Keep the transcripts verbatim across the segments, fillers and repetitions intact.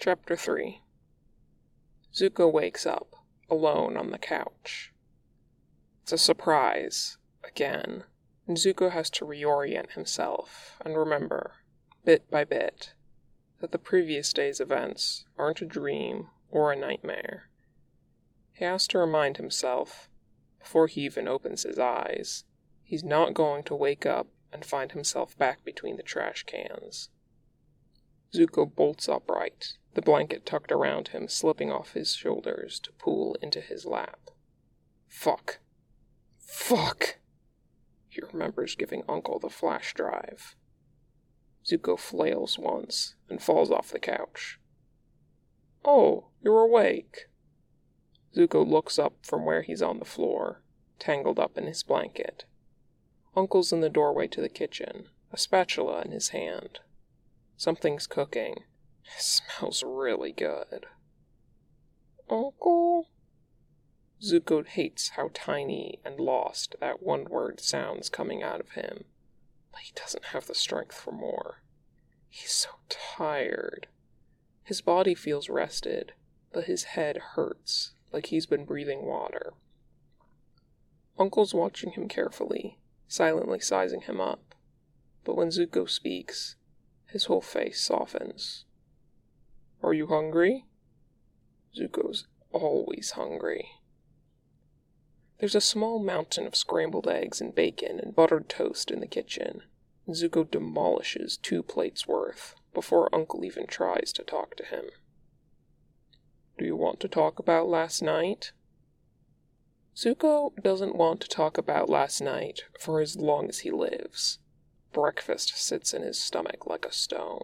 Chapter three. Zuko wakes up, alone on the couch. It's a surprise, again, and Zuko has to reorient himself and remember, bit by bit, that the previous day's events aren't a dream or a nightmare. He has to remind himself, before he even opens his eyes, he's not going to wake up and find himself back between the trash cans. Zuko bolts upright, the blanket tucked around him slipping off his shoulders to pool into his lap. Fuck. Fuck! He remembers giving Uncle the flash drive. Zuko flails once and falls off the couch. Oh, you're awake. Zuko looks up from where he's on the floor, tangled up in his blanket. Uncle's in the doorway to the kitchen, a spatula in his hand. Something's cooking. It smells really good. Uncle? Zuko hates how tiny and lost that one word sounds coming out of him, but he doesn't have the strength for more. He's so tired. His body feels rested, but his head hurts, like he's been breathing water. Uncle's watching him carefully, silently sizing him up, but when Zuko speaks, his whole face softens. Are you hungry? Zuko's always hungry. There's a small mountain of scrambled eggs and bacon and buttered toast in the kitchen, and Zuko demolishes two plates worth before Uncle even tries to talk to him. Do you want to talk about last night? Zuko doesn't want to talk about last night for as long as he lives. Breakfast sits in his stomach like a stone.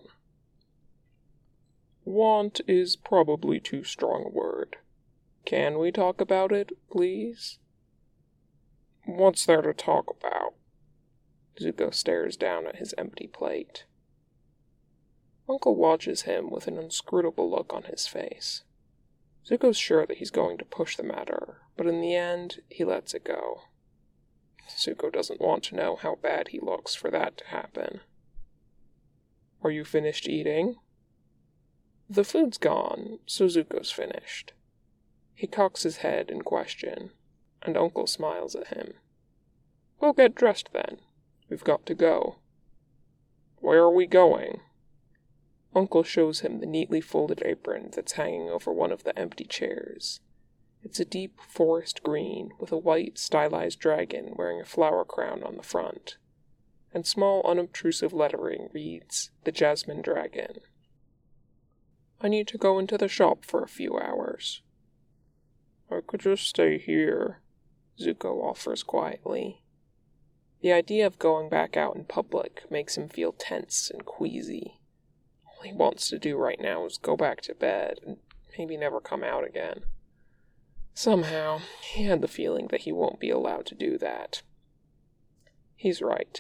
Want is probably too strong a word. Can we talk about it, please? What's there to talk about? Zuko stares down at his empty plate. Uncle watches him with an inscrutable look on his face. Zuko's sure that he's going to push the matter, but in the end, he lets it go. Zuko doesn't want to know how bad he looks for that to happen. Are you finished eating? The food's gone, so Zuko's finished. He cocks his head in question, and Uncle smiles at him. We'll get dressed then. We've got to go. Where are we going? Uncle shows him the neatly folded apron that's hanging over one of the empty chairs. It's a deep forest green with a white stylized dragon wearing a flower crown on the front, and small unobtrusive lettering reads, The Jasmine Dragon. I need to go into the shop for a few hours. I could just stay here, Zuko offers quietly. The idea of going back out in public makes him feel tense and queasy. All he wants to do right now is go back to bed and maybe never come out again. Somehow, he had the feeling that he won't be allowed to do that. He's right.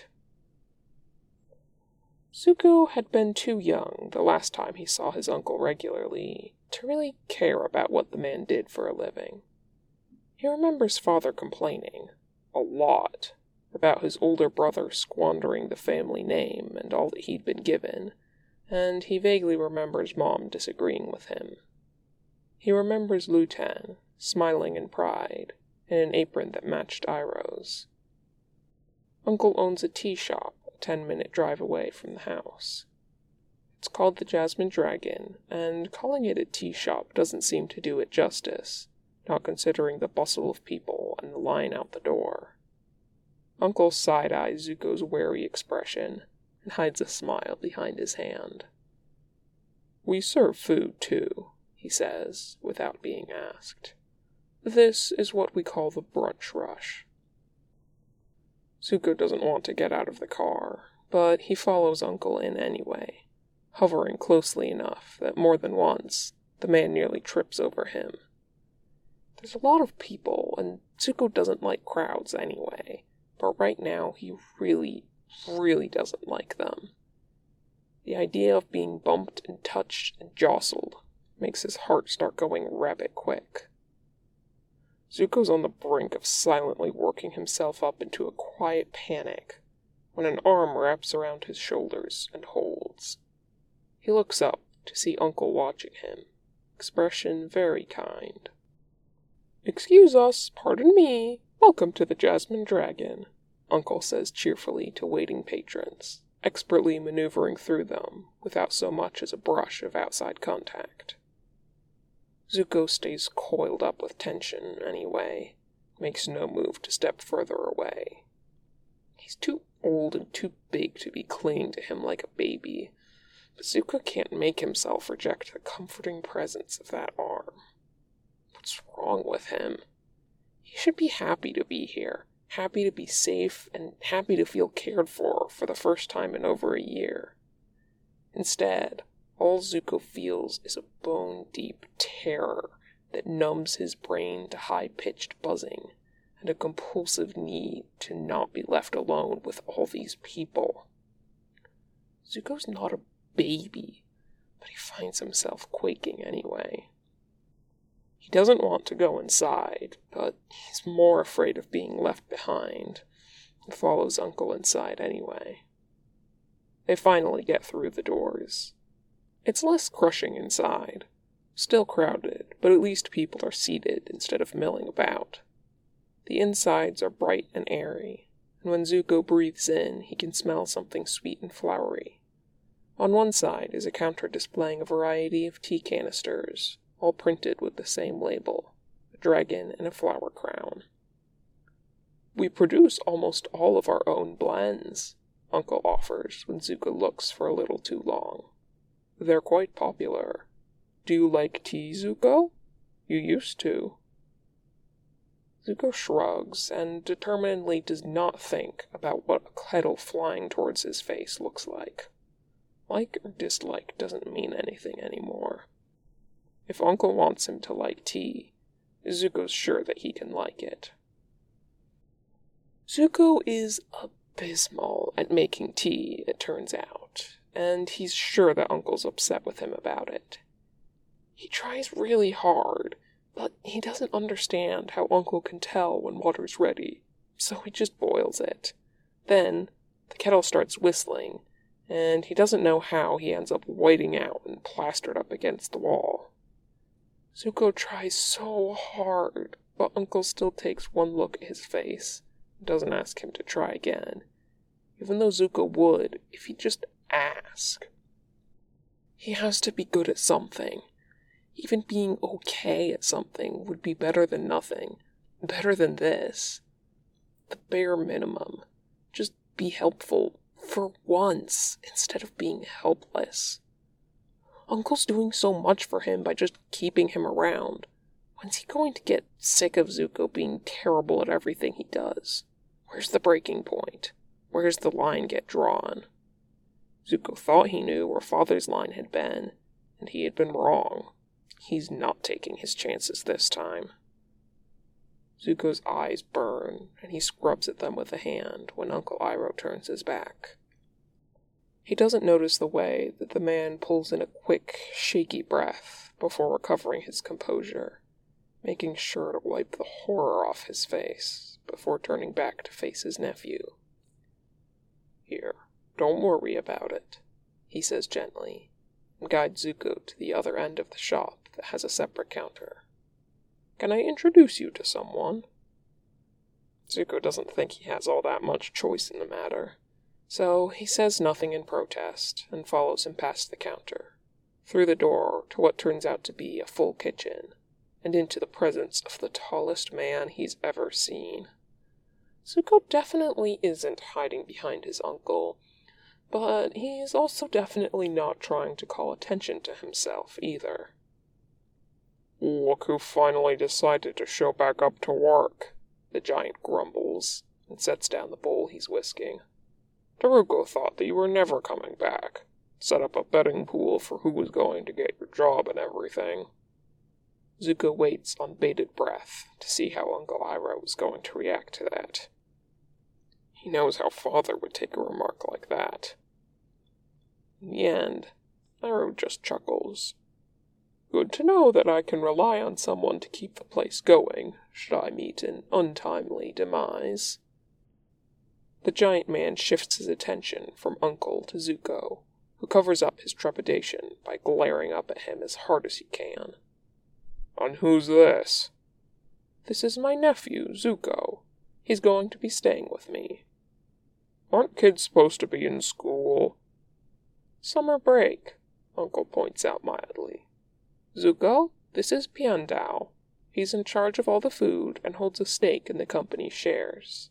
Zuko had been too young the last time he saw his uncle regularly to really care about what the man did for a living. He remembers father complaining, a lot, about his older brother squandering the family name and all that he'd been given, and he vaguely remembers Mom disagreeing with him. He remembers Lutan, smiling in pride, in an apron that matched Iroh's. Uncle owns a tea shop a ten-minute drive away from the house. It's called the Jasmine Dragon, and calling it a tea shop doesn't seem to do it justice, not considering the bustle of people and the line out the door. Uncle side-eyes Zuko's wary expression and hides a smile behind his hand. We serve food, too, he says, without being asked. This is what we call the brunch rush. Zuko doesn't want to get out of the car, but he follows Uncle in anyway, hovering closely enough that more than once the man nearly trips over him. There's a lot of people, and Zuko doesn't like crowds anyway, but right now he really, really doesn't like them. The idea of being bumped and touched and jostled makes his heart start going rabbit quick. Zuko's on the brink of silently working himself up into a quiet panic when an arm wraps around his shoulders and holds. He looks up to see Uncle watching him, expression very kind. "Excuse us, pardon me, welcome to the Jasmine Dragon," Uncle says cheerfully to waiting patrons, expertly maneuvering through them without so much as a brush of outside contact. Zuko stays coiled up with tension anyway, makes no move to step further away. He's too old and too big to be clinging to him like a baby, but Zuko can't make himself reject the comforting presence of that arm. What's wrong with him? He should be happy to be here, happy to be safe, and happy to feel cared for for the first time in over a year. Instead, all Zuko feels is a bone-deep terror that numbs his brain to high-pitched buzzing, and a compulsive need to not be left alone with all these people. Zuko's not a baby, but he finds himself quaking anyway. He doesn't want to go inside, but he's more afraid of being left behind, and follows Uncle inside anyway. They finally get through the doors. It's less crushing inside. Still crowded, but at least people are seated instead of milling about. The insides are bright and airy, and when Zuko breathes in, he can smell something sweet and flowery. On one side is a counter displaying a variety of tea canisters, all printed with the same label, a dragon and a flower crown. "We produce almost all of our own blends," Uncle offers when Zuko looks for a little too long. "They're quite popular. Do you like tea, Zuko? You used to." Zuko shrugs and determinedly does not think about what a kettle flying towards his face looks like. Like or dislike doesn't mean anything anymore. If Uncle wants him to like tea, Zuko's sure that he can like it. Zuko is abysmal at making tea, it turns out, and he's sure that Uncle's upset with him about it. He tries really hard, but he doesn't understand how Uncle can tell when water's ready, so he just boils it. Then, the kettle starts whistling, and he doesn't know how he ends up whiting out and plastered up against the wall. Zuko tries so hard, but Uncle still takes one look at his face and doesn't ask him to try again, even though Zuko would if he'd just ask. He has to be good at something. Even being okay at something would be better than nothing, better than this. The bare minimum. Just be helpful for once instead of being helpless. Uncle's doing so much for him by just keeping him around. When's he going to get sick of Zuko being terrible at everything he does? Where's the breaking point? Where's the line get drawn? Zuko thought he knew where Father's line had been, and he had been wrong. He's not taking his chances this time. Zuko's eyes burn, and he scrubs at them with a hand when Uncle Iroh turns his back. He doesn't notice the way that the man pulls in a quick, shaky breath before recovering his composure, making sure to wipe the horror off his face before turning back to face his nephew. "Here, don't worry about it," he says gently, and guides Zuko to the other end of the shop that has a separate counter. "Can I introduce you to someone?" Zuko doesn't think he has all that much choice in the matter, so he says nothing in protest and follows him past the counter, through the door to what turns out to be a full kitchen, and into the presence of the tallest man he's ever seen. Zuko definitely isn't hiding behind his uncle, but he's also definitely not trying to call attention to himself either. "Look who finally decided to show back up to work," the giant grumbles, and sets down the bowl he's whisking. "Taruko thought that you were never coming back. Set up a betting pool for who was going to get your job and everything." Zuko waits on bated breath to see how Uncle Iroh was going to react to that. He knows how Father would take a remark like that. In the end, Iroh just chuckles. "Good to know that I can rely on someone to keep the place going, should I meet an untimely demise." The giant man shifts his attention from Uncle to Zuko, who covers up his trepidation by glaring up at him as hard as he can. "And who's this?" "This is my nephew, Zuko. He's going to be staying with me." "Aren't kids supposed to be in school?" "Summer break," Uncle points out mildly. "Zuko, this is Piandao. He's in charge of all the food and holds a stake in the company's shares."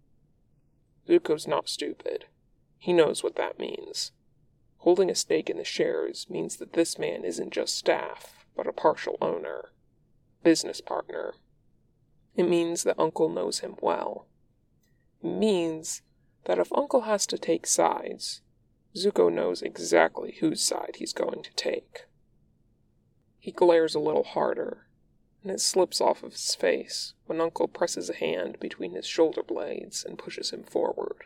Zuko's not stupid. He knows what that means. Holding a stake in the shares means that this man isn't just staff, but a partial owner, business partner. It means that Uncle knows him well. It means that if Uncle has to take sides, Zuko knows exactly whose side he's going to take. He glares a little harder, and it slips off of his face when Uncle presses a hand between his shoulder blades and pushes him forward.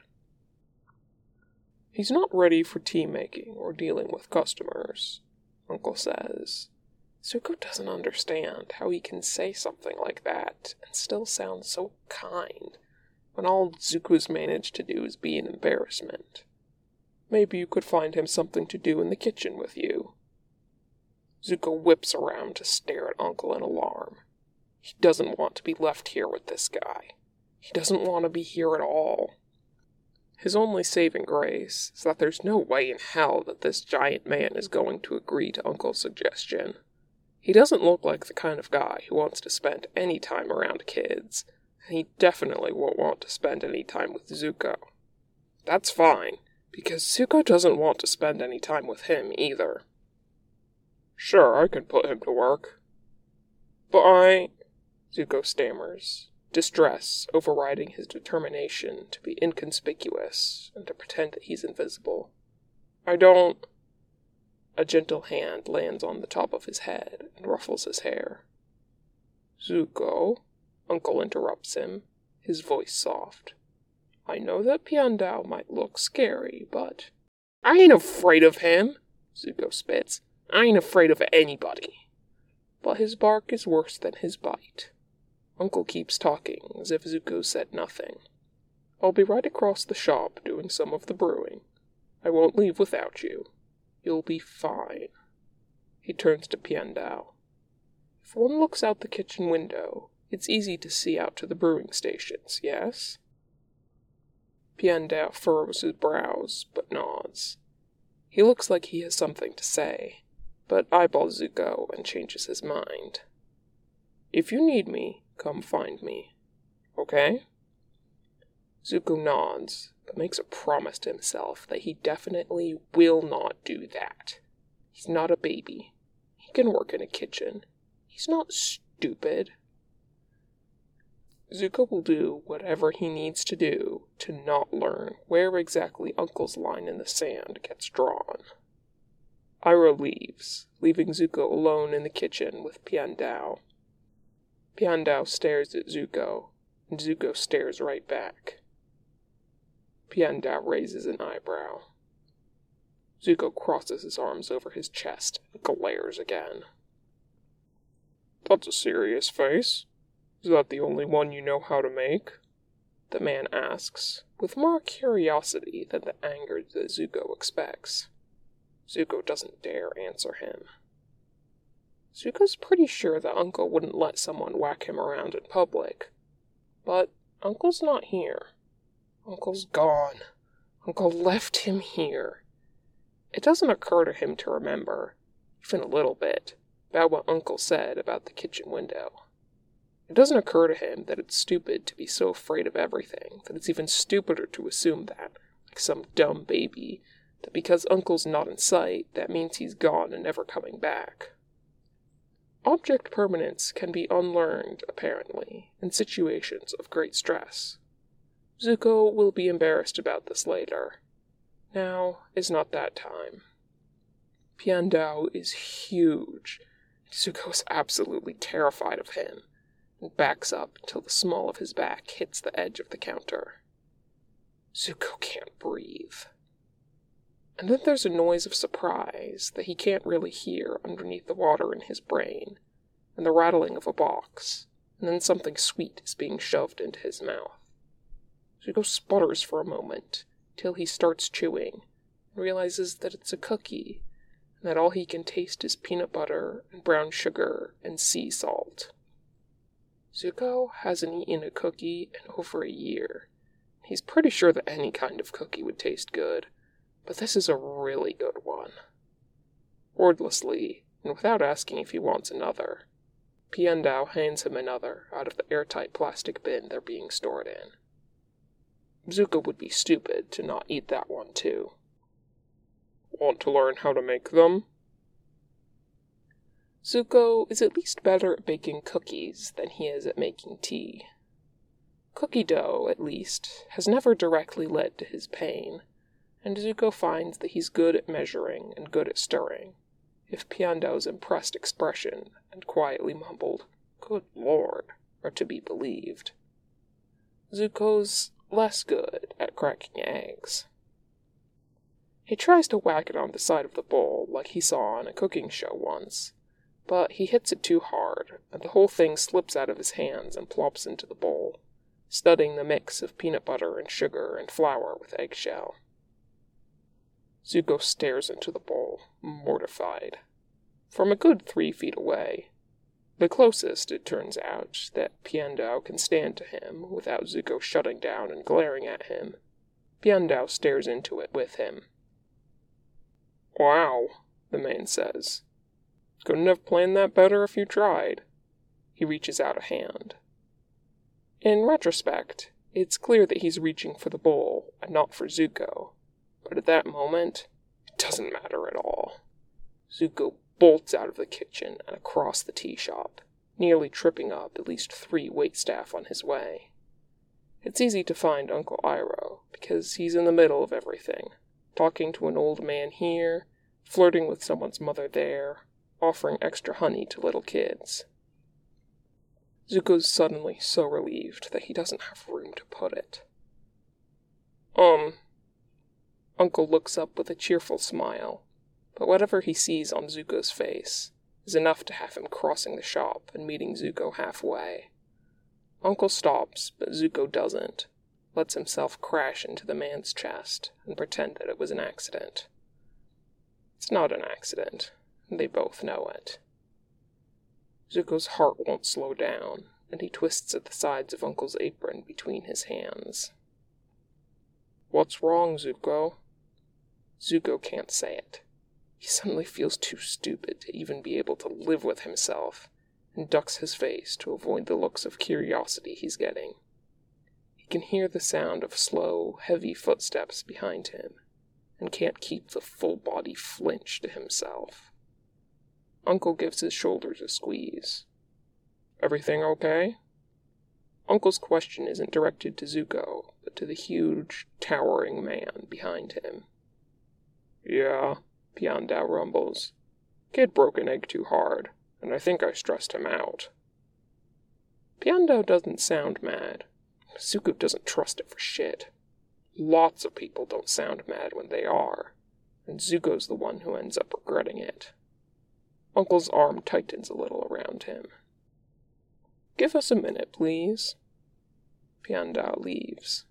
"He's not ready for tea-making or dealing with customers," Uncle says. Zuko doesn't understand how he can say something like that and still sound so kind, when all Zuko's managed to do is be an embarrassment. "Maybe you could find him something to do in the kitchen with you." Zuko whips around to stare at Uncle in alarm. He doesn't want to be left here with this guy. He doesn't want to be here at all. His only saving grace is that there's no way in hell that this giant man is going to agree to Uncle's suggestion. He doesn't look like the kind of guy who wants to spend any time around kids, and he definitely won't want to spend any time with Zuko. That's fine, because Zuko doesn't want to spend any time with him either. "Sure, I can put him to work." "But I..." Zuko stammers, distress overriding his determination to be inconspicuous and to pretend that he's invisible. "I don't..." A gentle hand lands on the top of his head and ruffles his hair. "Zuko," Uncle interrupts him, his voice soft. "I know that Piandao might look scary, but..." "I ain't afraid of him," Zuko spits. "I ain't afraid of anybody." But his bark is worse than his bite. Uncle keeps talking as if Zuko said nothing. "I'll be right across the shop doing some of the brewing. I won't leave without you. You'll be fine." He turns to Piandao. "If one looks out the kitchen window, it's easy to see out to the brewing stations, yes?" Piandao furrows his brows, but nods. He looks like he has something to say, but eyeballs Zuko and changes his mind. "If you need me, come find me. Okay?" Zuko nods, but makes a promise to himself that he definitely will not do that. He's not a baby. He can work in a kitchen. He's not stupid. Zuko will do whatever he needs to do to not learn where exactly Uncle's line in the sand gets drawn. Iroh leaves, leaving Zuko alone in the kitchen with Piandao. Piandao stares at Zuko, and Zuko stares right back. Piandao raises an eyebrow. Zuko crosses his arms over his chest and glares again. "That's a serious face. Is that the only one you know how to make?" the man asks, with more curiosity than the anger that Zuko expects. Zuko doesn't dare answer him. Zuko's pretty sure that Uncle wouldn't let someone whack him around in public. But Uncle's not here. Uncle's gone. Uncle left him here. It doesn't occur to him to remember, even a little bit, about what Uncle said about the kitchen window. It doesn't occur to him that it's stupid to be so afraid of everything, that it's even stupider to assume that, like some dumb baby, that because Uncle's not in sight, that means he's gone and never coming back. Object permanence can be unlearned, apparently, in situations of great stress. Zuko will be embarrassed about this later. Now is not that time. Piandao is huge. Zuko is absolutely terrified of him, and backs up until the small of his back hits the edge of the counter. Zuko can't breathe. And then there's a noise of surprise that he can't really hear underneath the water in his brain, and the rattling of a box, and then something sweet is being shoved into his mouth. Zuko sputters for a moment, till he starts chewing, and realizes that it's a cookie, and that all he can taste is peanut butter and brown sugar and sea salt. Zuko hasn't eaten a cookie in over a year. He's pretty sure that any kind of cookie would taste good, but this is a really good one. Wordlessly, and without asking if he wants another, Piandao hands him another out of the airtight plastic bin they're being stored in. Zuko would be stupid to not eat that one too. Want to learn how to make them? Zuko is at least better at baking cookies than he is at making tea. Cookie dough, at least, has never directly led to his pain, and Zuko finds that he's good at measuring and good at stirring, if Piandao's impressed expression and quietly mumbled, "Good Lord," are to be believed. Zuko's less good at cracking eggs. He tries to whack it on the side of the bowl like he saw on a cooking show once, but he hits it too hard, and the whole thing slips out of his hands and plops into the bowl, studding the mix of peanut butter and sugar and flour with eggshell. Zuko stares into the bowl, mortified. From a good three feet away, the closest, it turns out, that Piandao can stand to him without Zuko shutting down and glaring at him, Piandao stares into it with him. "Wow," the man says. "Couldn't have planned that better if you tried." He reaches out a hand. In retrospect, it's clear that he's reaching for the bowl and not for Zuko, but at that moment, it doesn't matter at all. Zuko bolts out of the kitchen and across the tea shop, nearly tripping up at least three waitstaff on his way. It's easy to find Uncle Iroh, because he's in the middle of everything, talking to an old man here, flirting with someone's mother there, offering extra honey to little kids. Zuko's suddenly so relieved that he doesn't have room to put it. Um, Uncle looks up with a cheerful smile, but whatever he sees on Zuko's face is enough to have him crossing the shop and meeting Zuko halfway. Uncle stops, but Zuko doesn't, lets himself crash into the man's chest and pretend that it was an accident. It's not an accident, and they both know it. Zuko's heart won't slow down, and he twists at the sides of Uncle's apron between his hands. "What's wrong, Zuko?" Zuko can't say it. He suddenly feels too stupid to even be able to live with himself, and ducks his face to avoid the looks of curiosity he's getting. He can hear the sound of slow, heavy footsteps behind him, and can't keep the full body flinch to himself. Uncle gives his shoulders a squeeze. "Everything okay?" Uncle's question isn't directed to Zuko, but to the huge, towering man behind him. "Yeah," Piandao rumbles. "Kid broke an egg too hard, and I think I stressed him out." Piandao doesn't sound mad. Zuko doesn't trust it for shit. Lots of people don't sound mad when they are, and Zuko's the one who ends up regretting it. Uncle's arm tightens a little around him. "Give us a minute, please." Piandao leaves.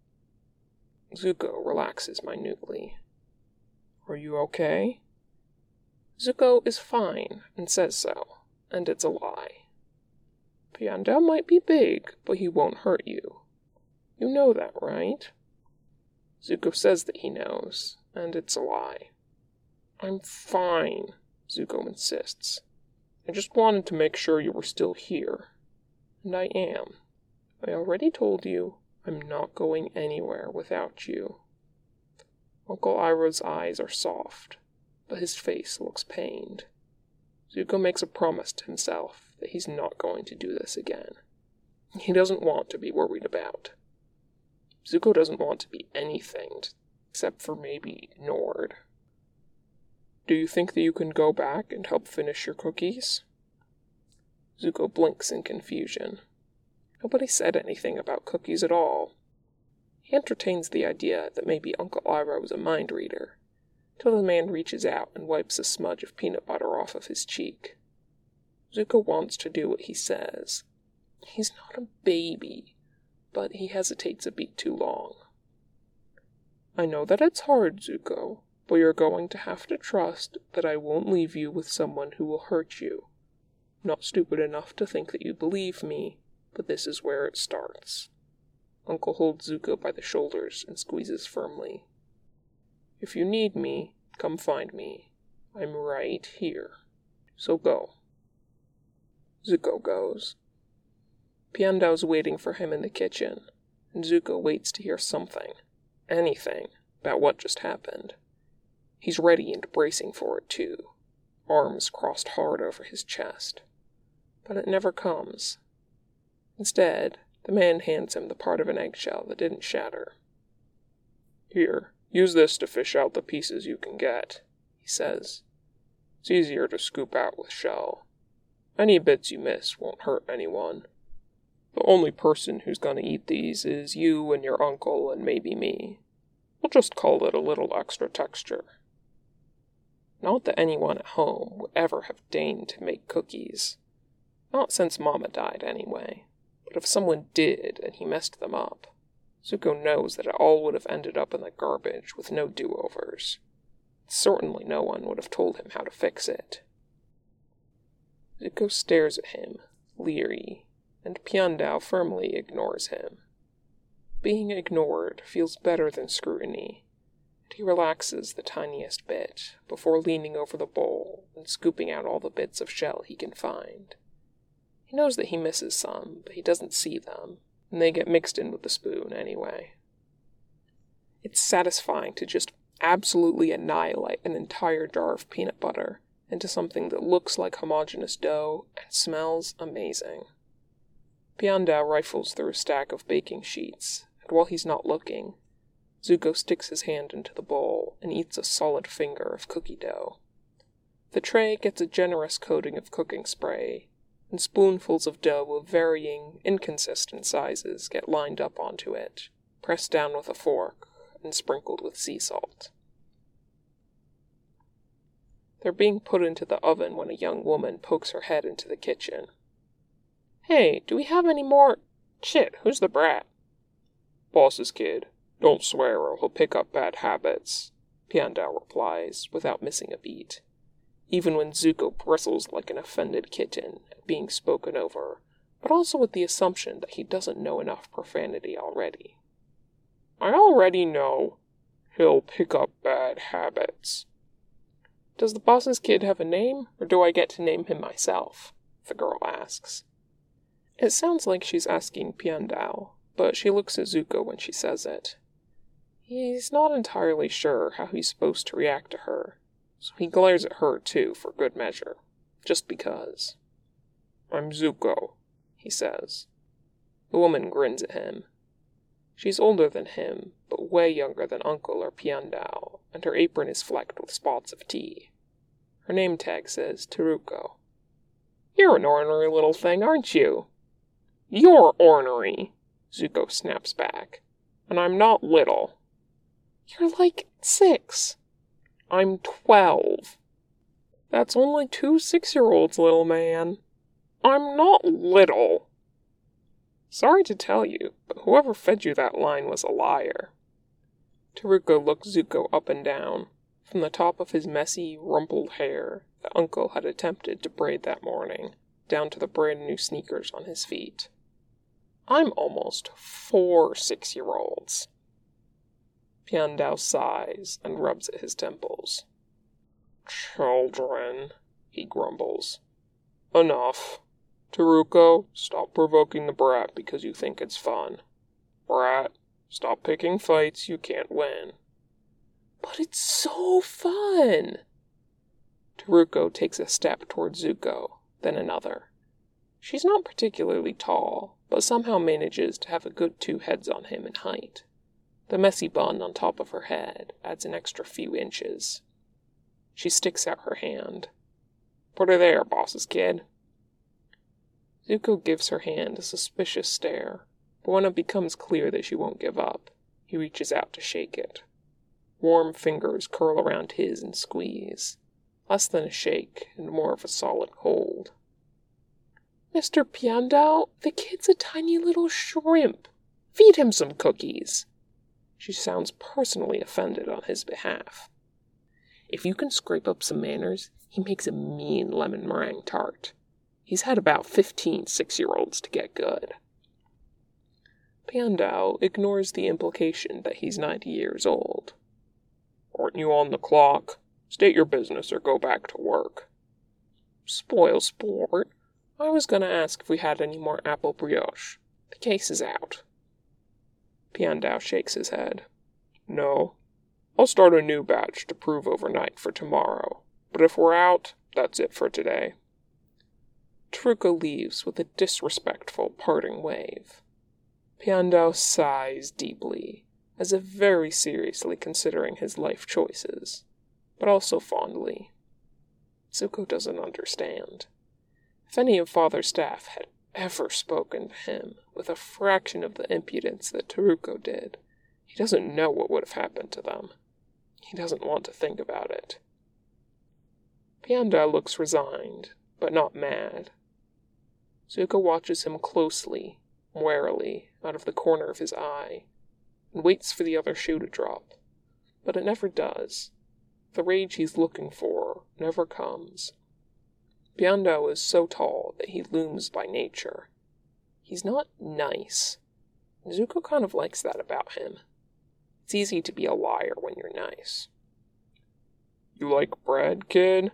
Zuko relaxes minutely. "Are you okay?" Zuko is fine, and says so, and it's a lie. "Piandao might be big, but he won't hurt you. You know that, right?" Zuko says that he knows, and it's a lie. "I'm fine," Zuko insists. "I just wanted to make sure you were still here. And I am. I already told you I'm not going anywhere without you." Uncle Iroh's eyes are soft, but his face looks pained. Zuko makes a promise to himself that he's not going to do this again. He doesn't want to be worried about. Zuko doesn't want to be anything, except for maybe Nord. "Do you think that you can go back and help finish your cookies?" Zuko blinks in confusion. Nobody said anything about cookies at all. He entertains the idea that maybe Uncle Iroh was a mind reader, till the man reaches out and wipes a smudge of peanut butter off of his cheek. Zuko wants to do what he says. He's not a baby, but he hesitates a beat too long. "I know that it's hard, Zuko, but you're going to have to trust that I won't leave you with someone who will hurt you. I'm not stupid enough to think that you believe me, but this is where it starts. Uncle holds Zuko by the shoulders and squeezes firmly. If you need me, come find me. I'm right here. So go. Zuko goes. Piandao's waiting for him in the kitchen, and Zuko waits to hear something, anything, about what just happened. He's ready and bracing for it, too, arms crossed hard over his chest. But it never comes. Instead, the man hands him the part of an eggshell that didn't shatter. Here, use this to fish out the pieces you can get, he says. It's easier to scoop out with shell. Any bits you miss won't hurt anyone. The only person who's gonna eat these is you and your uncle and maybe me. We'll just call it a little extra texture. Not that anyone at home would ever have deigned to make cookies. Not since Mama died, anyway. But if someone did, and he messed them up, Zuko knows that it all would have ended up in the garbage with no do-overs. Certainly no one would have told him how to fix it. Zuko stares at him, leery, and Piandao firmly ignores him. Being ignored feels better than scrutiny, and he relaxes the tiniest bit before leaning over the bowl and scooping out all the bits of shell he can find. He knows that he misses some, but he doesn't see them, and they get mixed in with the spoon anyway. It's satisfying to just absolutely annihilate an entire jar of peanut butter into something that looks like homogeneous dough and smells amazing. Piandao rifles through a stack of baking sheets, and while he's not looking, Zuko sticks his hand into the bowl and eats a solid finger of cookie dough. The tray gets a generous coating of cooking spray, and spoonfuls of dough of varying, inconsistent sizes get lined up onto it, pressed down with a fork, and sprinkled with sea salt. They're being put into the oven when a young woman pokes her head into the kitchen. Hey, do we have any more? Shit, who's the brat? Boss's kid. Don't swear or he'll pick up bad habits, Piandao replies, without missing a beat, even when Zuko bristles like an offended kitten at being spoken over, but also with the assumption that he doesn't know enough profanity already. I already know. He'll pick up bad habits. Does the boss's kid have a name, or do I get to name him myself? The girl asks. It sounds like she's asking Piandao, but she looks at Zuko when she says it. He's not entirely sure how he's supposed to react to her, so he glares at her too for good measure, just because. I'm Zuko, he says. The woman grins at him. She's older than him, but way younger than Uncle or Piandao, and her apron is flecked with spots of tea. Her name tag says Teruko. You're an ornery little thing, aren't you? You're ornery, Zuko snaps back. And I'm not little. You're like six. I'm twelve. That's only two six-year-olds, little man. I'm not little. Sorry to tell you, but whoever fed you that line was a liar. Teruko looked Zuko up and down, from the top of his messy, rumpled hair that Uncle had attempted to braid that morning, down to the brand-new sneakers on his feet. I'm almost four six-year-olds. Piandao sighs and rubs at his temples. Children, he grumbles. Enough. Teruko, stop provoking the brat because you think it's fun. Brat, stop picking fights you can't win. But it's so fun! Teruko takes a step towards Zuko, then another. She's not particularly tall, but somehow manages to have a good two heads on him in height. The messy bun on top of her head adds an extra few inches. She sticks out her hand. Put her there, boss's kid. Zuko gives her hand a suspicious stare, but when it becomes clear that she won't give up, he reaches out to shake it. Warm fingers curl around his and squeeze. Less than a shake, and more of a solid hold. Mister Piandao, the kid's a tiny little shrimp. Feed him some cookies. She sounds personally offended on his behalf. If you can scrape up some manners, he makes a mean lemon meringue tart. He's had about fifteen six-year-olds to get good. Piandao ignores the implication that he's ninety years old. Aren't you on the clock? State your business or go back to work. Spoil sport. I was going to ask if we had any more apple brioche. The case is out. Piandao shakes his head. No. I'll start a new batch to prove overnight for tomorrow. But if we're out, that's it for today. Teruko leaves with a disrespectful parting wave. Piandao sighs deeply, as if very seriously considering his life choices, but also fondly. Zuko doesn't understand. If any of Father's staff had ever spoken to him with a fraction of the impudence that Teruko did, he doesn't know what would have happened to them. He doesn't want to think about it. Piandao looks resigned, but not mad. Zuko watches him closely, warily, out of the corner of his eye, and waits for the other shoe to drop. But it never does. The rage he's looking for never comes. Piandao is so tall that he looms by nature. He's not nice. Zuko kind of likes that about him. It's easy to be a liar when you're nice. You like bread, kid?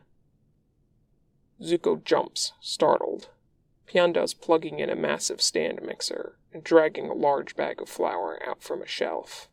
Zuko jumps, startled. Piandao's plugging in a massive stand mixer and dragging a large bag of flour out from a shelf.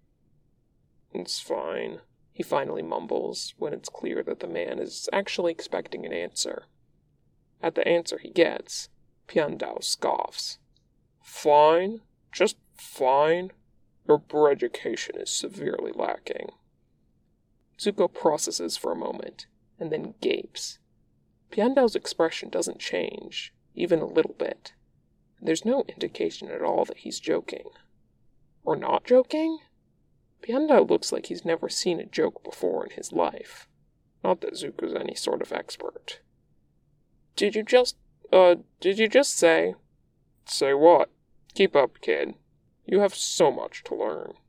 It's fine, he finally mumbles, when it's clear that the man is actually expecting an answer. At the answer he gets, Piandao scoffs. Fine? Just fine? Your bread education is severely lacking. Zuko processes for a moment, and then gapes. Piandao's expression doesn't change, even a little bit. There's no indication at all that he's joking. Or not joking? Piandao looks like he's never seen a joke before in his life. Not that Zuko's any sort of expert. Did you just, uh, did you just say... Say what? Keep up, kid. You have so much to learn.